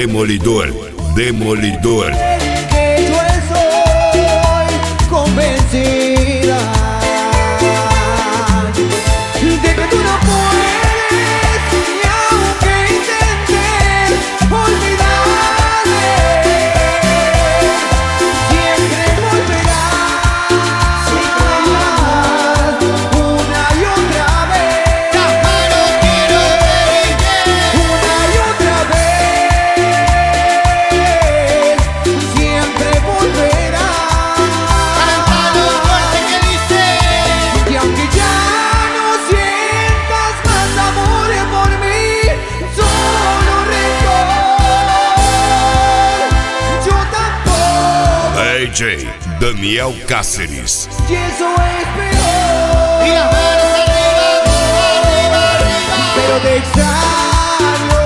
Demolidor, demolidor. Que yo estoy convencida de que tú no puedes, ni aunque intentes olvidarme, siempre volverás una y otra vez, una y otra vez, siempre volverás. Y aunque ya no sientas más amor por mí, solo rencor, yo tampoco. AJ Daniel Cáceres. Y eso es peor. Y las manos arriba, arriba, arriba. Pero te extraño.